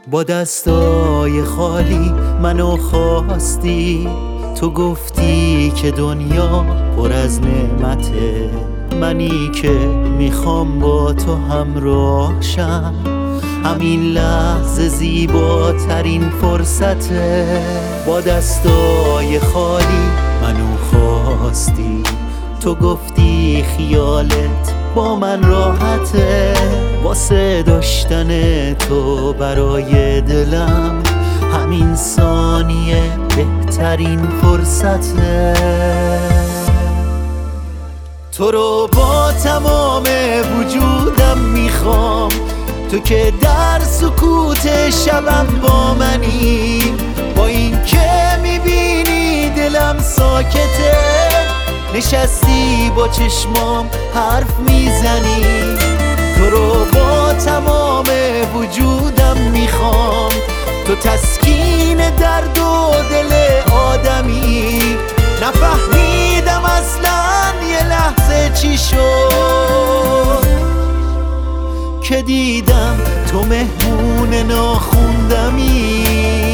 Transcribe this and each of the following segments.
با دستای خالی منو خواستی، تو گفتی که دنیا پر از نعمته، منی که میخوام با تو همراه شم، همین لحظه زیباترین فرصته. با دستای خالی منو خواستی، تو گفتی خیالت با من راحته، واسه داشتن تو برای دلم همین ثانیه بهترین فرصته. تو رو با تمام وجودم میخوام، تو که در سکوت شبم با منی، با این که میبینی دلم ساکته، نشستی با چشمام حرف میزنی. تو رو با تمام وجودم میخوام، تو تسکین درد و دل آدمی، نفهمیدم اصلا یه لحظه چی شد که دیدم تو مهمون ناخوندمی.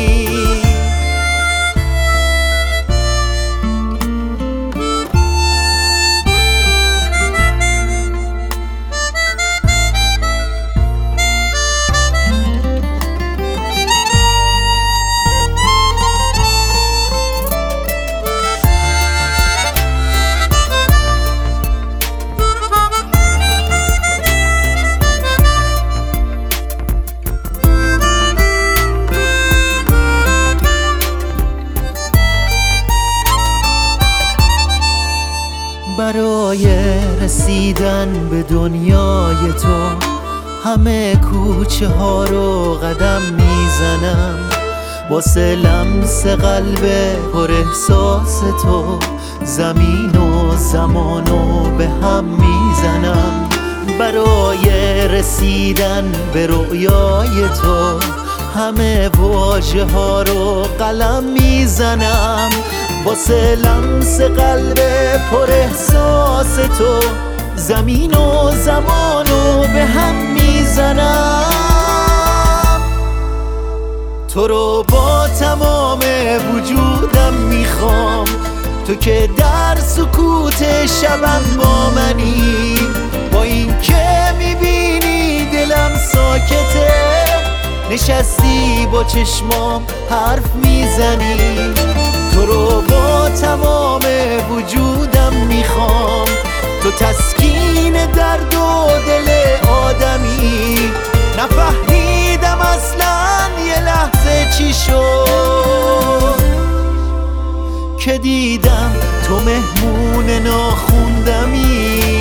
برای رسیدن به دنیای تو همه کوچه ها رو قدم میزنم، واسه لمس قلب پر احساس تو زمین و زمانو به هم میزنم. برای رسیدن به رویای تو همه واژه ها رو قلم میزنم، واسه لمس قلب پر احساس تو زمین و زمانو به هم میزنم. تو رو با تمام وجودم میخوام، تو که در سکوت شبم با منی، با این که میبینی دلم ساکته، نشستی با چشمام حرف میزنی. تو رو با تمام وجودم میخوام، تو تسکین درد و دل آدمی، نفهمیدم اصلا یه لحظه چی شد که دیدم تو مهمون ناخوندمی.